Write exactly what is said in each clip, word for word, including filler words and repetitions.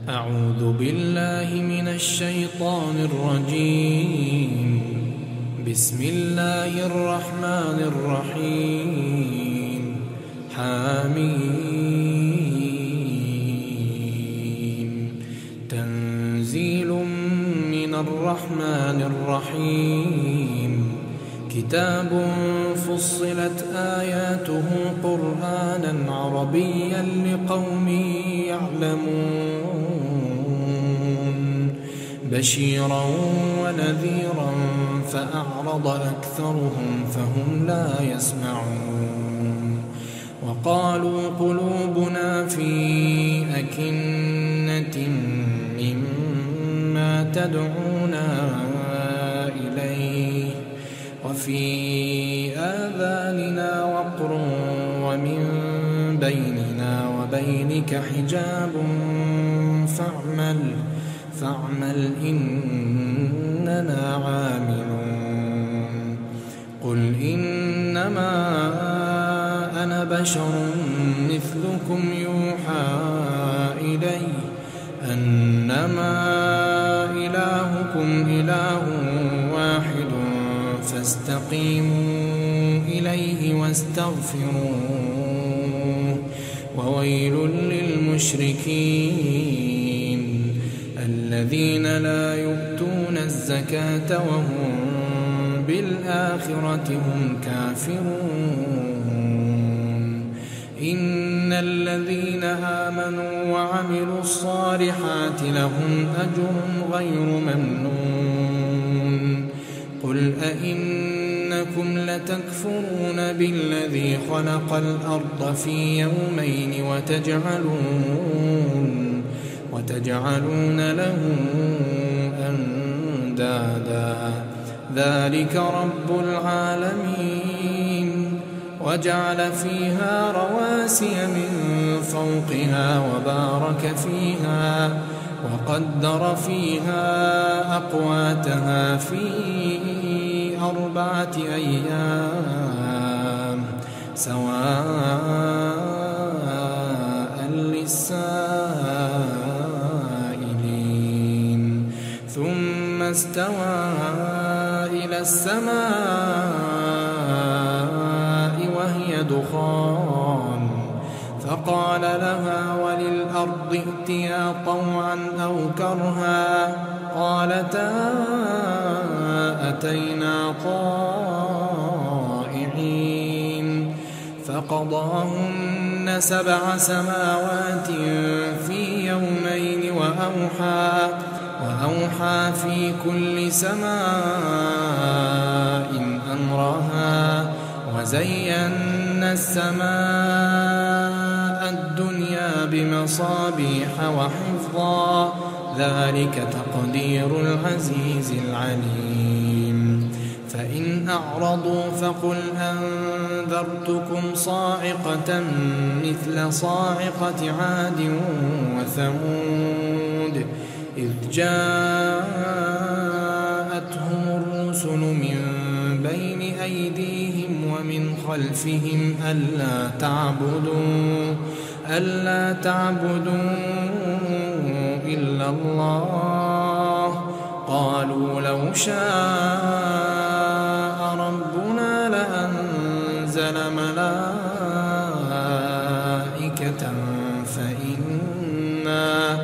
أعوذ بالله من الشيطان الرجيم. بسم الله الرحمن الرحيم. حميم. تنزيل من الرحمن الرحيم. كتاب فصلت آياته قرآنا عربيا لقوم يعلمون، بشيرا ونذيرا فأعرض أكثرهم فهم لا يسمعون. وقالوا قلوبنا في أكنة مما تدعونا إليه وفي آذاننا وقر ومن بيننا وبينك حجاب فاعمل فاعمل إننا عاملون. قل إنما أنا بشر مثلكم يوحى إلي أنما إلهكم إله واحد فاستقيموا إليه واستغفروه. وويل للمشركين الذين لا يؤتون الزكاة وهم بالآخرة هم كافرون. إن الذين آمنوا وعملوا الصالحات لهم أجر غير ممنون. قل أئنكم لتكفرون بالذي خلق الأرض في يومين وتجعلون وتجعلون له أندادا ذلك رب العالمين. وجعل فيها رواسي من فوقها وبارك فيها وقدر فيها أقواتها في أربعة أيام سواء للسائلين. ثم استوى إلى السماء وهي دخان فقال لها وللأرض ائتيا طوعا أو كرها قالتا أتينا طائعين. فقضاهن سبع سماوات في يومين وأوحى وأوحى في كل سماء أمرها وزينا السماء الدنيا بمصابيح وحفظا ذلك تقدير العزيز العليم. فإن أعرضوا فقل أنذرتكم صاعقة مثل صاعقة عاد وثمود إذ جاءتهم الرسل من بين أيديهم ومن خلفهم ألا تعبدوا ألا تعبدوا إلا الله قالوا لو شاء ربنا لأنزل ملائكة فإنا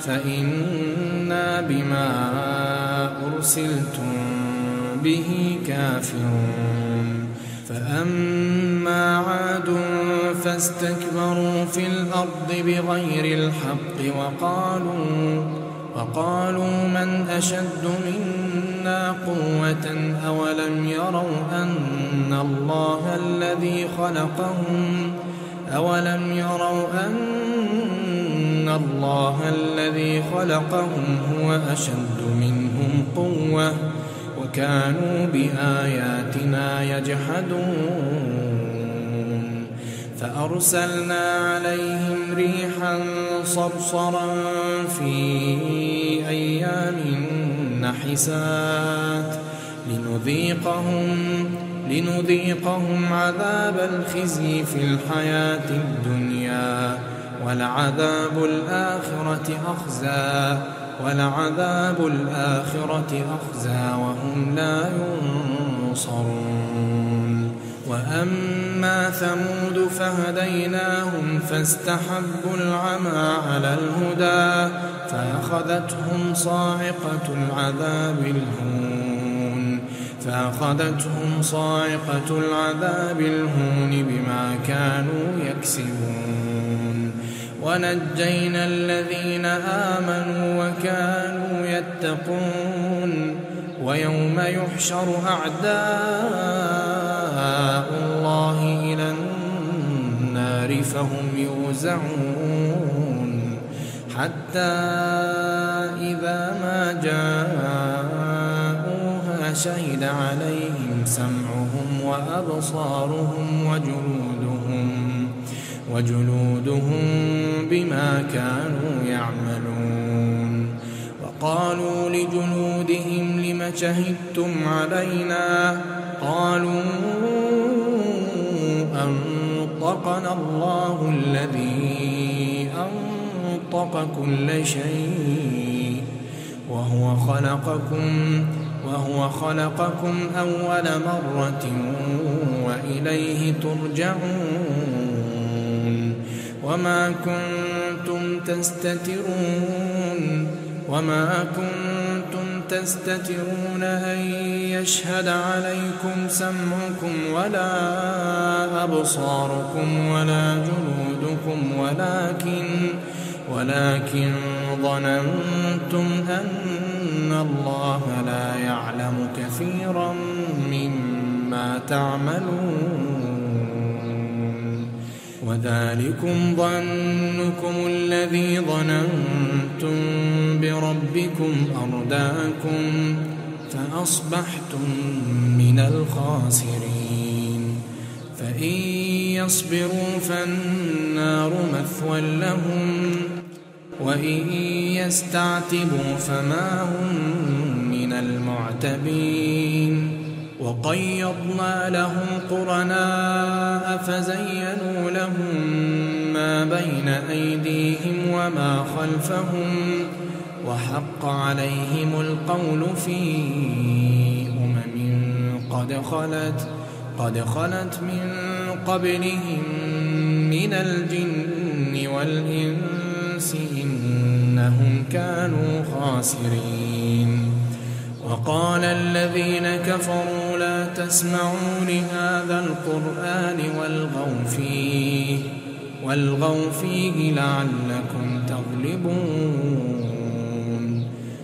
فإنا بما أرسلتم به كافرون. فأما عاد فاستكبروا في الأرض بغير الحق وقالوا وقالوا من أشد منا قوة أولم يروا أن الله الذي خلقهم أولم يروا أن الله الذي خلقهم هو أشد منهم قوة وكانوا بآياتنا يجحدون. فأرسلنا عليهم ريحا صرصرا في أيام نحسات لنذيقهم لنذيقهم عذاب الخزي في الحياة الدنيا ولعذاب الآخرة أخزى ولعذاب الآخرة أخزى وهم لا ينصرون. وأما ثمود فهديناهم فاستحبوا العمى على الهدى فأخذتهم صاعقة العذاب الهون فأخذتهم صاعقة العذاب الهون بما كانوا يكسبون. ونجينا الذين آمنوا وكانوا يتقون. ويوم يحشر أعداء الله إلى النار فهم يوزعون حتى إذا ما جاءوها شهد عليهم سمعهم وأبصارهم وجلودهم وجلودهم بما كانوا يعملون. وقالوا لجلودهم لم شهدتم علينا قالوا أنطقنا الله الذي أنطق كل شيء وهو خلقكم وهو خلقكم أول مرة وإليه ترجعون. وما كنتم تستترون وما كنتم تستترون أن يشهد عليكم سمعكم ولا أبصاركم ولا جلودكم ولكن ولكن ظننتم أن الله لا يعلم كثيرا مما تعملون. وذلكم ظنكم الذي ظننتم بربكم أرداكم فأصبحتم من الخاسرين. فإن يصبروا فالنار مثوى لهم وإن يستعتبوا فما هم من المعتبين. وقيضنا لهم قرناء فزينوا لهم ما بين أيديهم وما خلفهم وحق عليهم القول في أمم قد خلت قد خلت من قبلهم من الجن والإنس إنهم كانوا خاسرين. وقال الذين كفروا لا تسمعوا لهذا القرآن والغوا فيه والغوا فيه لعلكم تغلبون.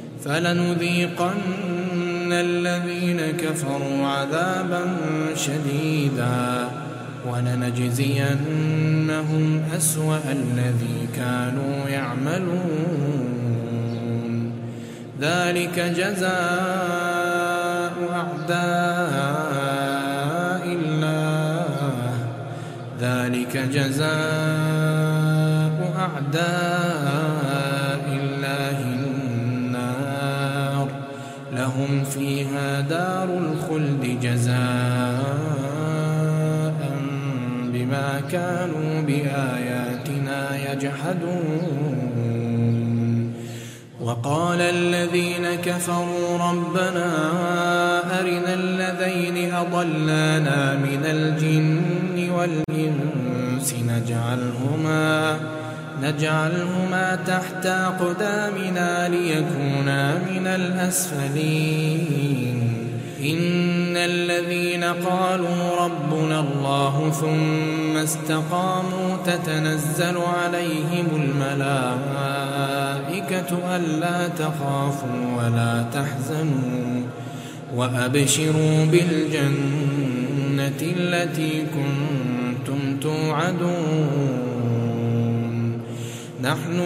فلنذيقن الذين كفروا عذابا شديدا ولنجزينهم أسوأ الذي كانوا يعملون. ذلك جزاء أعداء الله ذلك جزاء أعداء الله النار لهم فيها دار الخلد جزاء بما كانوا بآياتنا يجحدون. وقال الذين كفروا ربنا أرنا الذين أضلانا من الجن والإنس نجعلهما نجعلهما تحت أقدامنا ليكونا من الأسفلين. إن الذين قالوا ربنا الله ثم استقاموا تتنزل عليهم الملائكة ألا تخافوا ولا تحزنوا وأبشروا بالجنة التي كنتم توعدون. نحن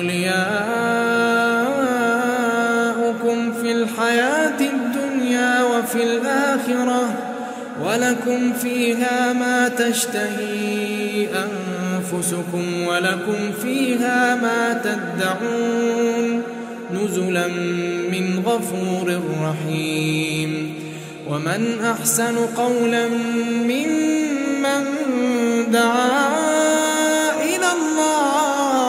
أولياؤكم في الحياة الدنيا وفي الآخرة ولكم فيها ما تشتهي أنفسكم ولكم فيها ما تدعون نزلا من غفور رحيم. ومن أحسن قولا ممن دعا إلى الله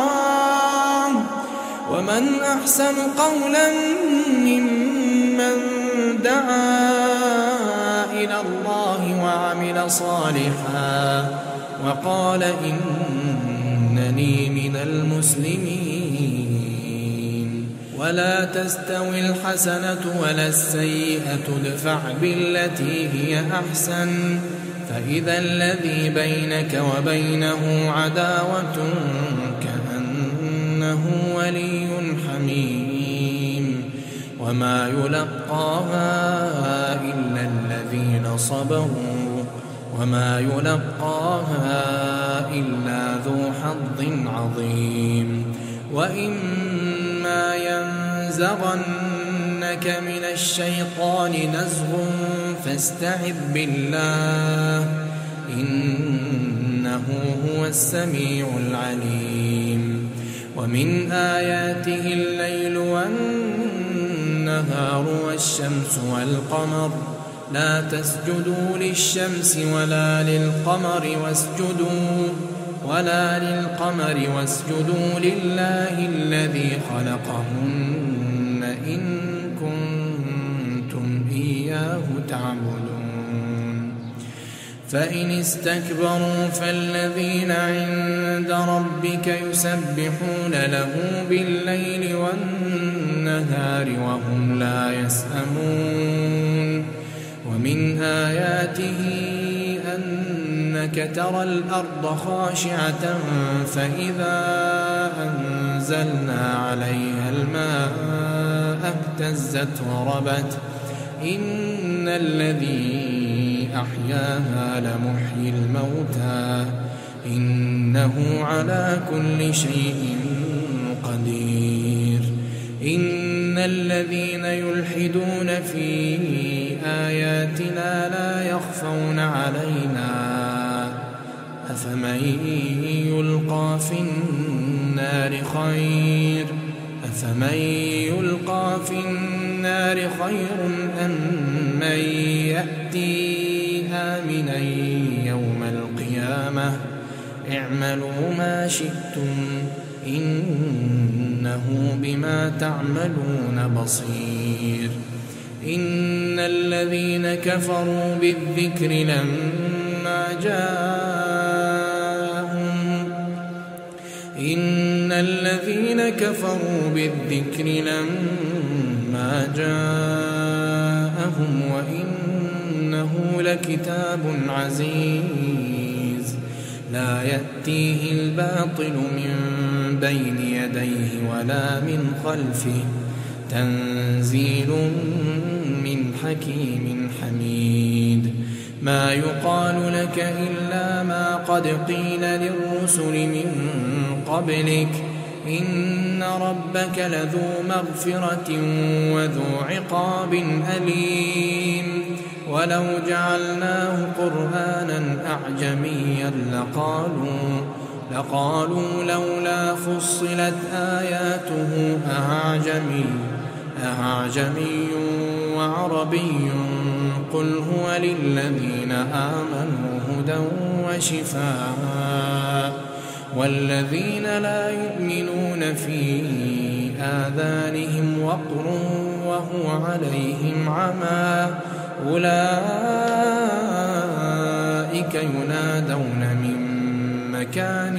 ومن أحسن قولا ممن دعا إلى الله وعمل صالحا وقال إنني من المسلمين. ولا تستوي الحسنة ولا السيئة ادفع بالتي هي أحسن فإذا الذي بينك وبينه عداوة كأنه ولي حميم. وما يلقاها إلا الذين صبروا وما يلقاها إلا ذو حظ عظيم. وإما ينزغنك من الشيطان نزغ فاستعذ بالله إنه هو السميع العليم. ومن آياته الليل والنهار والشمس والقمر لا تسجدوا للشمس ولا للقمر واسجدوا ولا للقمر واسجدوا لله الذي خلقهن إن كنتم إياه تعبدون. فإن استكبروا فالذين عند ربك يسبحون له بالليل والنهار وهم لا يسأمون. ومن آياته أنك ترى الأرض خاشعة فإذا أنزلنا عليها الماء اهتزت وربت إن الذي أحياها لمحيي الموتى إنه على كل شيء قدير. إن الذين يلحدون في آياتنا لا يخفون علينا أفمن يلقى في النار خير أفمن يلقى في النار خير أم من يأتي آمنا يوم القيامة اعملوا ما شئتم إنه بما تعملون بصير. إن الذين كفروا بالذكر لما جاءهم إن الذين كفروا بالذكر لما جاءهم وإنه لكتاب عزيز لا يأتيه الباطل من بين يديه ولا من خلفه تنزيل من حكيم حميد. ما يقال لك إلا ما قد قيل للرسل من قبلك إن ربك لذو مغفرة وذو عقاب أليم. ولو جعلناه قرآنا أعجميا لقالوا لقالوا لولا فصلت آياته أعجمي أعجمي وعربي قل هو للذين آمنوا هدى وشفاء والذين لا يؤمنون في آذانهم وقر وهو عليهم عمى أولئك ينادون من مكان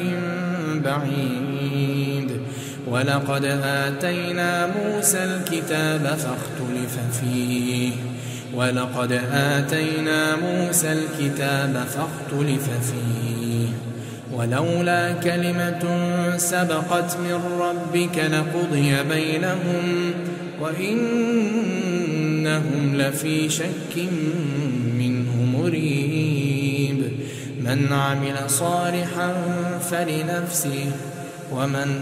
بعيد. ولقد آتينا موسى الكتاب فاختلف فيه ولقد آتينا موسى الكتاب فاختلف فيه ولولا كلمة سبقت من ربك لقضي بينهم وإنهم لفي شك منه مريب. من عمل صالحا فلنفسه ومن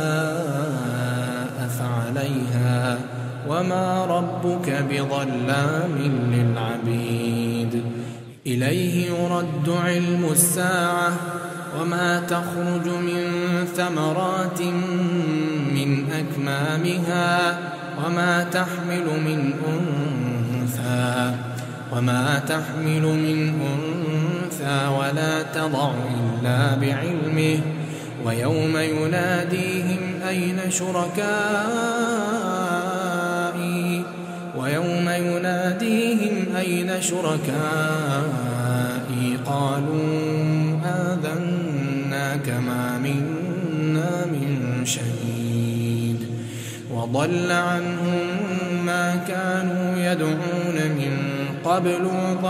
أساء فعليها وما ربك بظلام للعبيد. إليه يرد علم الساعة وما تخرج من ثمرات من أكمامها وما تحمل من أنثى وما تحمل من أنثى ولا تضع إلا بعلمه ويوم يناديهم أين شركائي ويوم يناديهم أين شركائي قالوا آذناك ما منا من شهيد وضل عنهم ما كانوا يدعون من قبل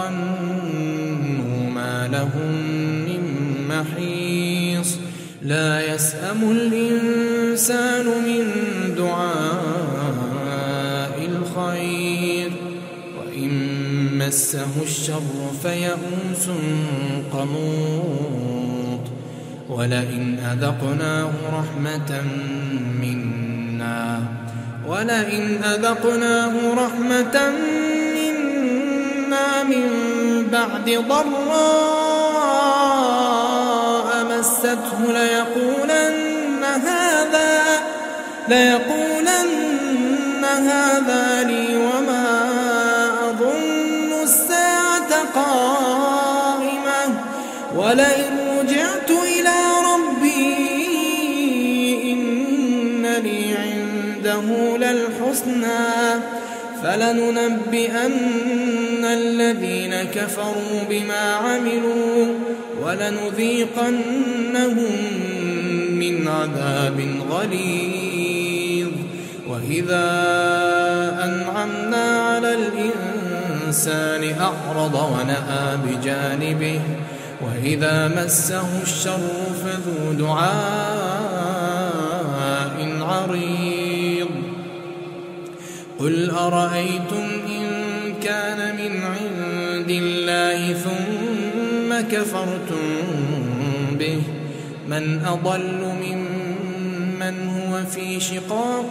وظنوا ما لهم من محيص لا يسأم الإنسان من دعاء الخير وإن مسه الشر فيئوس قنوط ولئن أذقناه رحمة منا ولئن أذقناه رحمة منا من بعد ضراء مسته ليقولن هذا ليقولن هذا لي وما أظن الساعة قائمة ولئن رجعت إلى ربي إن لي عنده للحسنى فلننبئن الذين كفروا بما عملوا ولنذيقنهم من عذاب غليظ وإذا أنعمنا على الإنسان أعرض ونأى بجانبه وإذا مسه الشر فذو دعاء عريض قل أرأيتم إن كان من عند الله ثم كفرتم به من أضل ممن هو في شقاق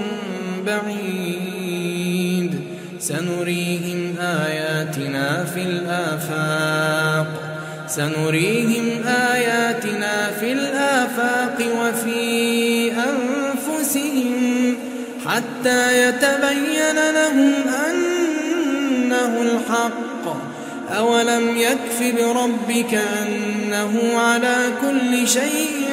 بعيد سنريهم آياتنا في الآفاق سنريهم آياتنا في الآفاق وفي أنفسهم حتى يتبين لهم أنه الحق أولم يكف بربك أنه على كل شيء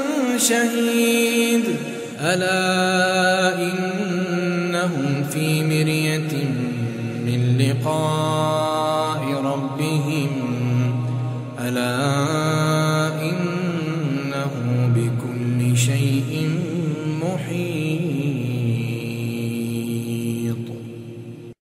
شهيد ألا إنهم في مرية من لقاء